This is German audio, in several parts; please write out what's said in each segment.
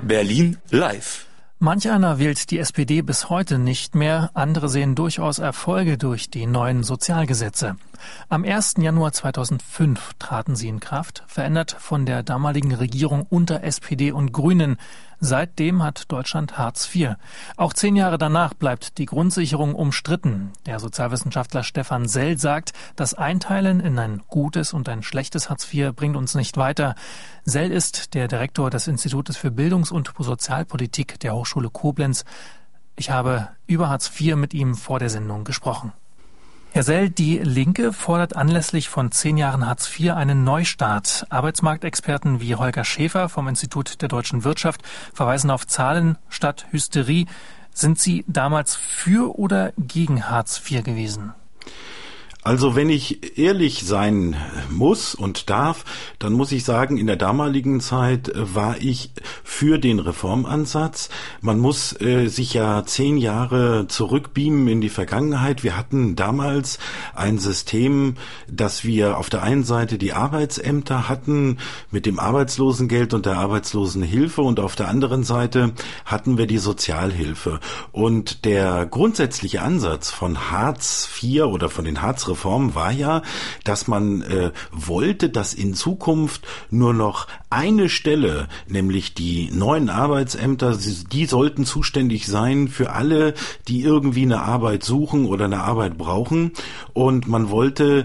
Berlin live. Manch einer wählt die SPD bis heute nicht mehr, andere sehen durchaus Erfolge durch die neuen Sozialgesetze. Am 1. Januar 2005 traten sie in Kraft, verändert von der damaligen Regierung unter SPD und Grünen. Seitdem hat Deutschland Hartz IV. Auch 10 Jahre danach bleibt die Grundsicherung umstritten. Der Sozialwissenschaftler Stefan Sell sagt, das Einteilen in ein gutes und ein schlechtes Hartz IV bringt uns nicht weiter. Sell ist der Direktor des Institutes für Bildungs- und Sozialpolitik der Hochschule Koblenz. Ich habe über Hartz IV mit ihm vor der Sendung gesprochen. Herr Sell, die Linke fordert anlässlich von 10 Jahren Hartz IV einen Neustart. Arbeitsmarktexperten wie Holger Schäfer vom Institut der deutschen Wirtschaft verweisen auf Zahlen statt Hysterie. Sind Sie damals für oder gegen Hartz IV gewesen? Also wenn ich ehrlich sein muss und darf, dann muss ich sagen, in der damaligen Zeit war ich für den Reformansatz. Man muss sich ja 10 Jahre zurückbeamen in die Vergangenheit. Wir hatten damals ein System, dass wir auf der einen Seite die Arbeitsämter hatten mit dem Arbeitslosengeld und der Arbeitslosenhilfe und auf der anderen Seite hatten wir die Sozialhilfe. Und der grundsätzliche Ansatz von Hartz IV oder von den Hartz-Reformen war ja, dass man wollte, dass in Zukunft nur noch eine Stelle, nämlich die neuen Arbeitsämter, die sollten zuständig sein für alle, die irgendwie eine Arbeit suchen oder eine Arbeit brauchen. Und man wollte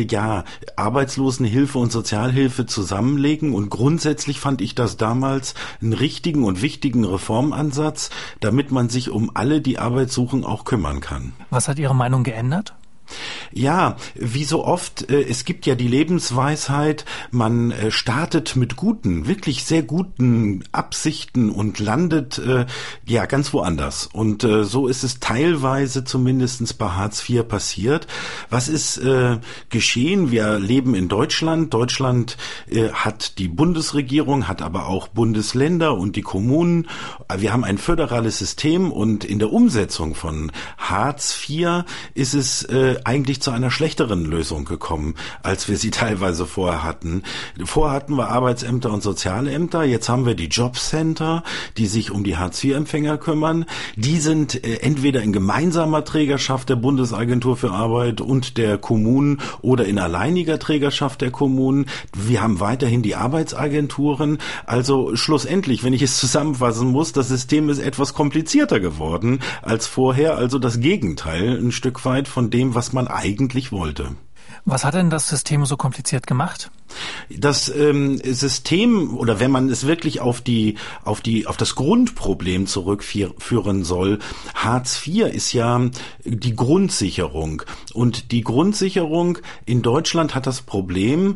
Arbeitslosenhilfe und Sozialhilfe zusammenlegen. Und grundsätzlich fand ich das damals einen richtigen und wichtigen Reformansatz, damit man sich um alle, die Arbeit suchen, auch kümmern kann. Was hat Ihre Meinung geändert? Ja, wie so oft, es gibt ja die Lebensweisheit, man startet mit guten, wirklich sehr guten Absichten und landet ganz woanders. Und so ist es teilweise zumindest bei Hartz IV passiert. Was ist geschehen? Wir leben in Deutschland. Deutschland hat die Bundesregierung, hat aber auch Bundesländer und die Kommunen. Wir haben ein föderales System und in der Umsetzung von Hartz IV ist es eigentlich zu einer schlechteren Lösung gekommen, als wir sie teilweise vorher hatten. Vorher hatten wir Arbeitsämter und Sozialämter, jetzt haben wir die Jobcenter, die sich um die Hartz-IV-Empfänger kümmern. Die sind entweder in gemeinsamer Trägerschaft der Bundesagentur für Arbeit und der Kommunen oder in alleiniger Trägerschaft der Kommunen. Wir haben weiterhin die Arbeitsagenturen. Also schlussendlich, wenn ich es zusammenfassen muss, das System ist etwas komplizierter geworden als vorher, also das Gegenteil ein Stück weit von dem, was man eigentlich wollte. Was hat denn das System so kompliziert gemacht? Das System, oder wenn man es wirklich auf das Grundproblem zurückführen soll, Hartz IV ist ja die Grundsicherung. Und die Grundsicherung in Deutschland hat das Problem,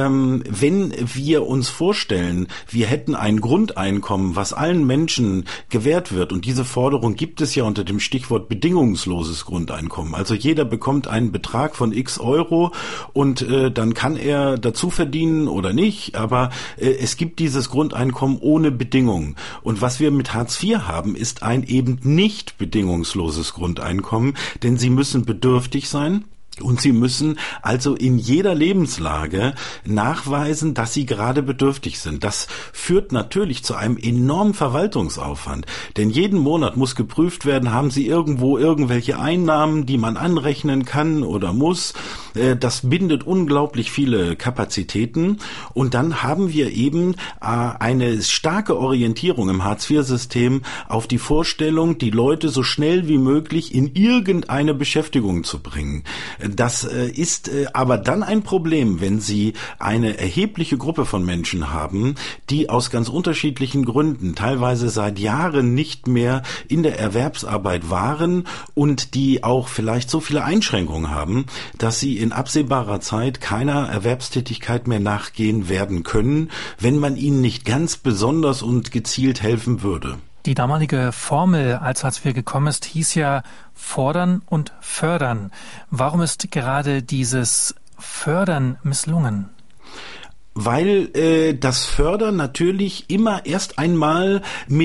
wenn wir uns vorstellen, wir hätten ein Grundeinkommen, was allen Menschen gewährt wird, und diese Forderung gibt es ja unter dem Stichwort bedingungsloses Grundeinkommen. Also jeder bekommt einen Betrag von x Euro und dann kann er dazu verdienen oder nicht, aber es gibt dieses Grundeinkommen ohne Bedingungen. Und was wir mit Hartz IV haben, ist ein eben nicht bedingungsloses Grundeinkommen, denn sie müssen bedürftig sein. Und sie müssen also in jeder Lebenslage nachweisen, dass sie gerade bedürftig sind. Das führt natürlich zu einem enormen Verwaltungsaufwand. Denn jeden Monat muss geprüft werden, haben sie irgendwo irgendwelche Einnahmen, die man anrechnen kann oder muss. Das bindet unglaublich viele Kapazitäten. Und dann haben wir eben eine starke Orientierung im Hartz-IV-System auf die Vorstellung, die Leute so schnell wie möglich in irgendeine Beschäftigung zu bringen. Das ist aber dann ein Problem, wenn Sie eine erhebliche Gruppe von Menschen haben, die aus ganz unterschiedlichen Gründen teilweise seit Jahren nicht mehr in der Erwerbsarbeit waren und die auch vielleicht so viele Einschränkungen haben, dass sie in absehbarer Zeit keiner Erwerbstätigkeit mehr nachgehen werden können, wenn man ihnen nicht ganz besonders und gezielt helfen würde. Die damalige Formel, als Hartz IV gekommen ist, hieß ja fordern und fördern. Warum ist gerade dieses Fördern misslungen? Weil das Fördern natürlich immer erst einmal mit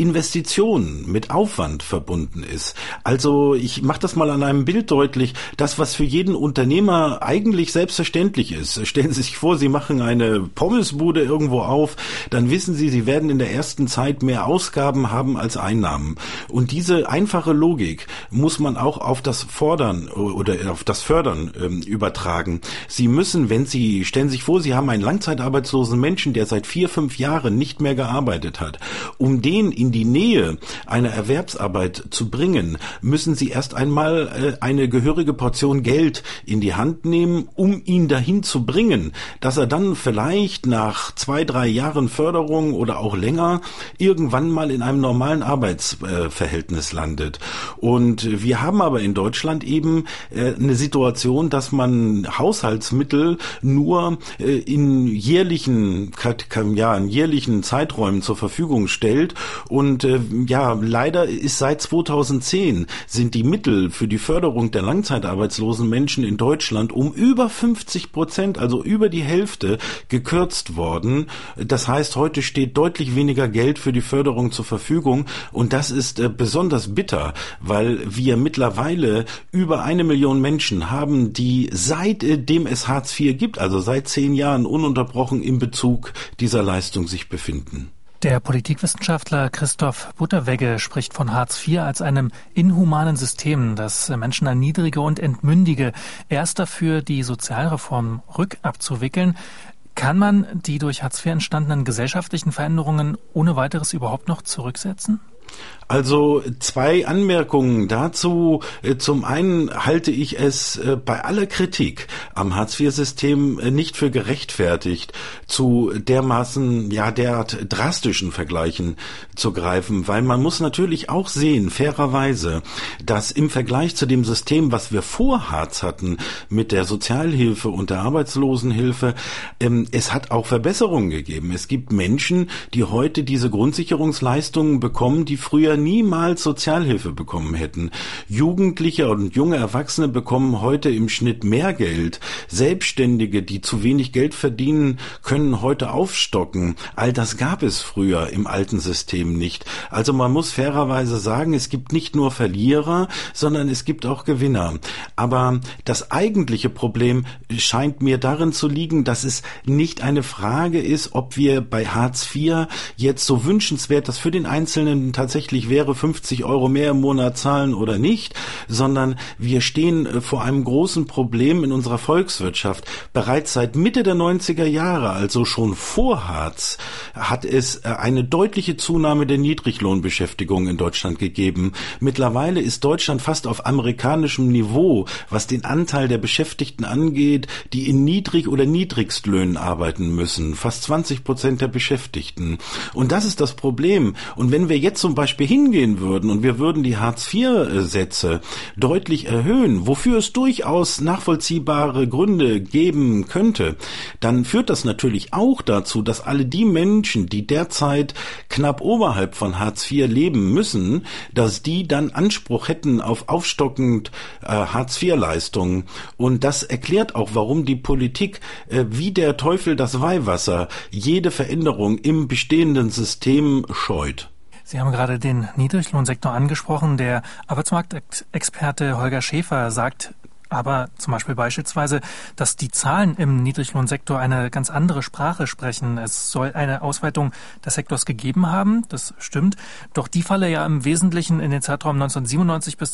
Investition, mit Aufwand verbunden ist. Also ich mache das mal an einem Bild deutlich, das, was für jeden Unternehmer eigentlich selbstverständlich ist. Stellen Sie sich vor, Sie machen eine Pommesbude irgendwo auf, dann wissen Sie, Sie werden in der ersten Zeit mehr Ausgaben haben als Einnahmen. Und diese einfache Logik muss man auch auf das Fordern oder auf das Fördern übertragen. Sie müssen, stellen Sie sich vor, Sie haben einen langzeitarbeitslosen Menschen, der seit 4-5 Jahren nicht mehr gearbeitet hat. Um den in die Nähe einer Erwerbsarbeit zu bringen, müssen Sie erst einmal eine gehörige Portion Geld in die Hand nehmen, um ihn dahin zu bringen, dass er dann vielleicht nach 2-3 Jahren Förderung oder auch länger irgendwann mal in einem normalen Arbeitsverhältnis landet. Und wir haben aber in Deutschland eben eine Situation, dass man Haushaltsmittel nur in jährlichen Zeiträumen zur Verfügung stellt. Und leider ist seit 2010 sind die Mittel für die Förderung der langzeitarbeitslosen Menschen in Deutschland um über 50%, also über die Hälfte, gekürzt worden. Das heißt, heute steht deutlich weniger Geld für die Förderung zur Verfügung. Und das ist besonders bitter, weil wir mittlerweile über 1 Million Menschen haben, die seitdem es Hartz IV gibt, also seit 10 Jahren ununterbrochen im Bezug dieser Leistung sich befinden. Der Politikwissenschaftler Christoph Butterwegge spricht von Hartz IV als einem inhumanen System, das Menschen erniedrige und entmündige, erst dafür die Sozialreform rückabzuwickeln. Kann man die durch Hartz IV entstandenen gesellschaftlichen Veränderungen ohne weiteres überhaupt noch zurücksetzen? Also 2 Anmerkungen dazu. Zum einen halte ich es bei aller Kritik am Hartz-IV-System nicht für gerechtfertigt, zu derart drastischen Vergleichen zu greifen, weil man muss natürlich auch sehen, fairerweise, dass im Vergleich zu dem System, was wir vor Hartz hatten, mit der Sozialhilfe und der Arbeitslosenhilfe, es hat auch Verbesserungen gegeben. Es gibt Menschen, die heute diese Grundsicherungsleistungen bekommen, die früher niemals Sozialhilfe bekommen hätten. Jugendliche und junge Erwachsene bekommen heute im Schnitt mehr Geld. Selbstständige, die zu wenig Geld verdienen, können heute aufstocken. All das gab es früher im alten System nicht. Also man muss fairerweise sagen, es gibt nicht nur Verlierer, sondern es gibt auch Gewinner. Aber das eigentliche Problem scheint mir darin zu liegen, dass es nicht eine Frage ist, ob wir bei Hartz IV jetzt so wünschenswert, dass für den Einzelnen tatsächlich wäre, 50 € mehr im Monat zahlen oder nicht, sondern wir stehen vor einem großen Problem in unserer Volkswirtschaft. Bereits seit Mitte der 90er Jahre, also schon vor Hartz, hat es eine deutliche Zunahme der Niedriglohnbeschäftigung in Deutschland gegeben. Mittlerweile ist Deutschland fast auf amerikanischem Niveau, was den Anteil der Beschäftigten angeht, die in Niedrig- oder Niedrigstlöhnen arbeiten müssen. Fast 20% der Beschäftigten. Und das ist das Problem. Und wenn wir jetzt zum Beispiel hingehen würden und wir würden die Hartz-IV-Sätze deutlich erhöhen, wofür es durchaus nachvollziehbare Gründe geben könnte, dann führt das natürlich auch dazu, dass alle die Menschen, die derzeit knapp oberhalb von Hartz IV leben müssen, dass die dann Anspruch hätten auf aufstockend Hartz-IV-Leistungen. Und das erklärt auch, warum die Politik wie der Teufel das Weihwasser jede Veränderung im bestehenden System scheut. Sie haben gerade den Niedriglohnsektor angesprochen. Der Arbeitsmarktexperte Holger Schäfer sagt aber zum Beispiel beispielsweise, dass die Zahlen im Niedriglohnsektor eine ganz andere Sprache sprechen. Es soll eine Ausweitung des Sektors gegeben haben, das stimmt. Doch die falle ja im Wesentlichen in den Zeitraum 1997 bis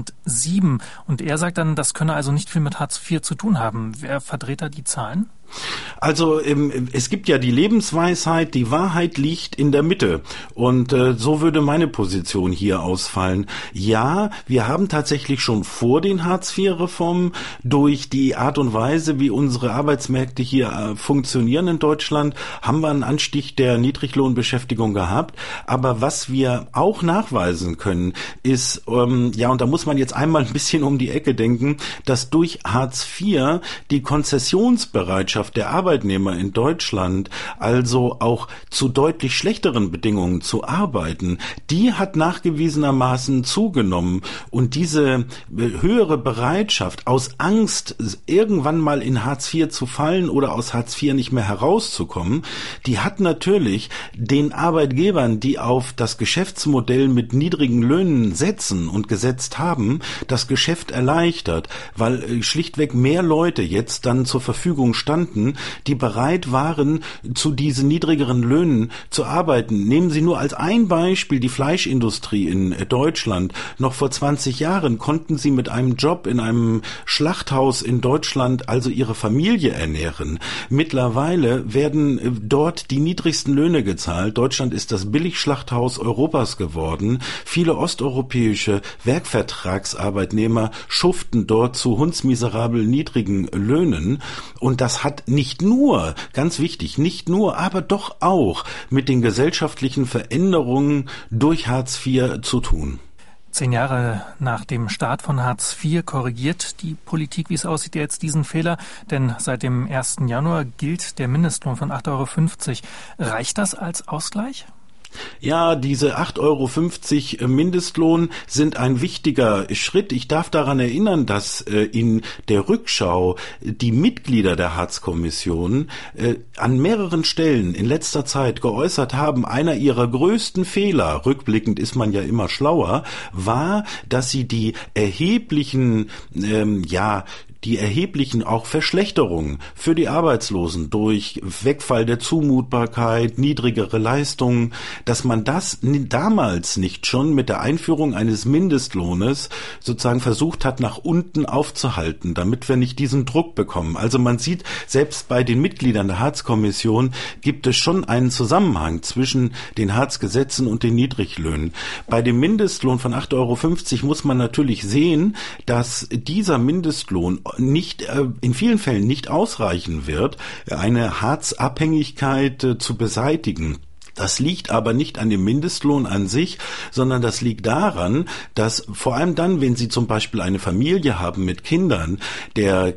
2007. Und er sagt dann, das könne also nicht viel mit Hartz IV zu tun haben. Wer verdreht da die Zahlen? Also es gibt ja die Lebensweisheit, die Wahrheit liegt in der Mitte und so würde meine Position hier ausfallen. Ja, wir haben tatsächlich schon vor den Hartz-IV-Reformen durch die Art und Weise, wie unsere Arbeitsmärkte hier funktionieren in Deutschland, haben wir einen Anstieg der Niedriglohnbeschäftigung gehabt. Aber was wir auch nachweisen können, ist, und da muss man jetzt einmal ein bisschen um die Ecke denken, dass durch Hartz IV die Konzessionsbereitschaft Bereitschaft der Arbeitnehmer in Deutschland, also auch zu deutlich schlechteren Bedingungen zu arbeiten, die hat nachgewiesenermaßen zugenommen. Und diese höhere Bereitschaft aus Angst, irgendwann mal in Hartz IV zu fallen oder aus Hartz IV nicht mehr herauszukommen, die hat natürlich den Arbeitgebern, die auf das Geschäftsmodell mit niedrigen Löhnen setzen und gesetzt haben, das Geschäft erleichtert, weil schlichtweg mehr Leute jetzt dann zur Verfügung standen, die bereit waren, zu diesen niedrigeren Löhnen zu arbeiten. Nehmen Sie nur als ein Beispiel die Fleischindustrie in Deutschland. Noch vor 20 Jahren konnten sie mit einem Job in einem Schlachthaus in Deutschland also ihre Familie ernähren. Mittlerweile werden dort die niedrigsten Löhne gezahlt. Deutschland ist das Billigschlachthaus Europas geworden. Viele osteuropäische Werkvertragsarbeitnehmer schuften dort zu hundsmiserabel niedrigen Löhnen. Und das hat nicht nur, ganz wichtig, nicht nur, aber doch auch mit den gesellschaftlichen Veränderungen durch Hartz IV zu tun. 10 Jahre nach dem Start von Hartz IV korrigiert die Politik, wie es aussieht, jetzt diesen Fehler. Denn seit dem 1. Januar gilt der Mindestlohn von 8,50 €. Reicht das als Ausgleich? Ja, diese 8,50 € Mindestlohn sind ein wichtiger Schritt. Ich darf daran erinnern, dass in der Rückschau die Mitglieder der Hartz-Kommission an mehreren Stellen in letzter Zeit geäußert haben, einer ihrer größten Fehler, rückblickend ist man ja immer schlauer, war, dass sie die erheblichen auch Verschlechterungen für die Arbeitslosen durch Wegfall der Zumutbarkeit, niedrigere Leistungen, dass man das damals nicht schon mit der Einführung eines Mindestlohnes sozusagen versucht hat, nach unten aufzuhalten, damit wir nicht diesen Druck bekommen. Also man sieht, selbst bei den Mitgliedern der Hartz-Kommission gibt es schon einen Zusammenhang zwischen den Hartz-Gesetzen und den Niedriglöhnen. Bei dem Mindestlohn von 8,50 € muss man natürlich sehen, dass dieser Mindestlohn in vielen Fällen nicht ausreichen wird, eine Hartz-Abhängigkeit zu beseitigen. Das liegt aber nicht an dem Mindestlohn an sich, sondern das liegt daran, dass vor allem dann, wenn Sie zum Beispiel eine Familie haben mit Kindern, der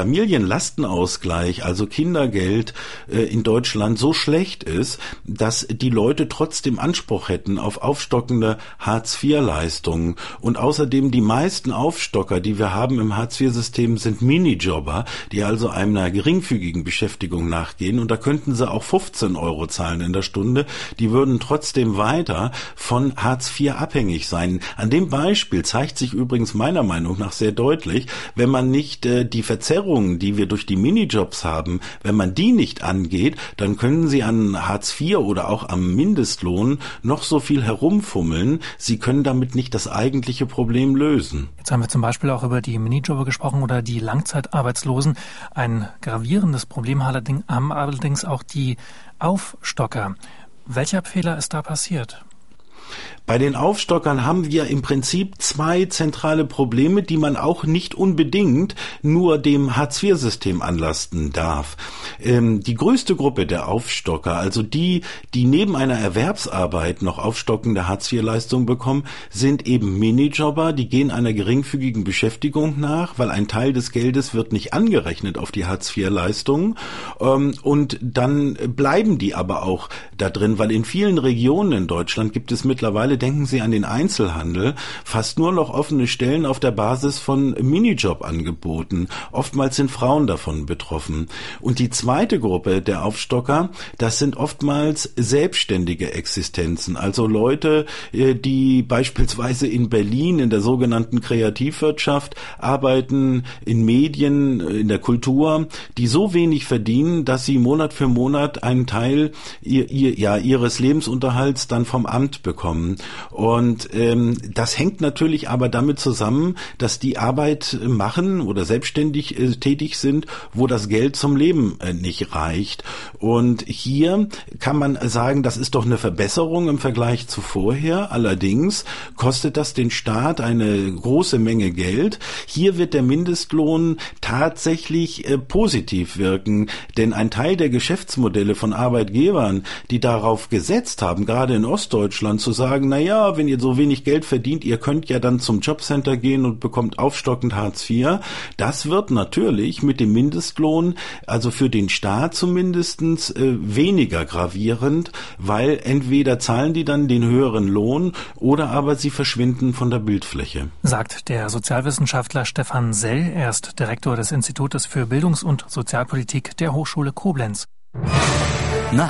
Familienlastenausgleich, also Kindergeld in Deutschland so schlecht ist, dass die Leute trotzdem Anspruch hätten auf aufstockende Hartz-IV-Leistungen. Und außerdem die meisten Aufstocker, die wir haben im Hartz-IV-System, sind Minijobber, die also einer geringfügigen Beschäftigung nachgehen. Und da könnten sie auch 15 € zahlen in der Stunde. Die würden trotzdem weiter von Hartz IV abhängig sein. An dem Beispiel zeigt sich übrigens meiner Meinung nach sehr deutlich, wenn man nicht die Verzerrungen, die wir durch die Minijobs haben, wenn man die nicht angeht, dann können Sie an Hartz IV oder auch am Mindestlohn noch so viel herumfummeln. Sie können damit nicht das eigentliche Problem lösen. Jetzt haben wir zum Beispiel auch über die Minijobber gesprochen oder die Langzeitarbeitslosen. Ein gravierendes Problem haben allerdings auch die Aufstocker. Welcher Fehler ist da passiert? Bei den Aufstockern haben wir im Prinzip zwei zentrale Probleme, die man auch nicht unbedingt nur dem Hartz-IV-System anlasten darf. Die größte Gruppe der Aufstocker, also die neben einer Erwerbsarbeit noch aufstockende Hartz-IV-Leistungen bekommen, sind eben Minijobber, die gehen einer geringfügigen Beschäftigung nach, weil ein Teil des Geldes wird nicht angerechnet auf die Hartz-IV-Leistungen, und dann bleiben die aber auch da drin, weil in vielen Regionen in Deutschland gibt es mittlerweile, denken Sie an den Einzelhandel, fast nur noch offene Stellen auf der Basis von Minijob-Angeboten. Oftmals sind Frauen davon betroffen. Und die zweite Gruppe der Aufstocker, das sind oftmals selbstständige Existenzen, also Leute, die beispielsweise in Berlin in der sogenannten Kreativwirtschaft arbeiten, in Medien, in der Kultur, die so wenig verdienen, dass sie Monat für Monat einen Teil ihres Lebensunterhalts dann vom Amt bekommen. Und das hängt natürlich aber damit zusammen, dass die Arbeit machen oder selbstständig tätig sind, wo das Geld zum Leben nicht reicht. Und hier kann man sagen, das ist doch eine Verbesserung im Vergleich zu vorher. Allerdings kostet das den Staat eine große Menge Geld. Hier wird der Mindestlohn tatsächlich positiv wirken, denn ein Teil der Geschäftsmodelle von Arbeitgebern, die darauf gesetzt haben, gerade in Ostdeutschland zu zu sagen, na ja, wenn ihr so wenig Geld verdient, ihr könnt ja dann zum Jobcenter gehen und bekommt aufstockend Hartz IV. Das wird natürlich mit dem Mindestlohn, also für den Staat zumindestens, weniger gravierend, weil entweder zahlen die dann den höheren Lohn oder aber sie verschwinden von der Bildfläche. Sagt der Sozialwissenschaftler Stefan Sell, er ist Direktor des Institutes für Bildungs- und Sozialpolitik der Hochschule Koblenz.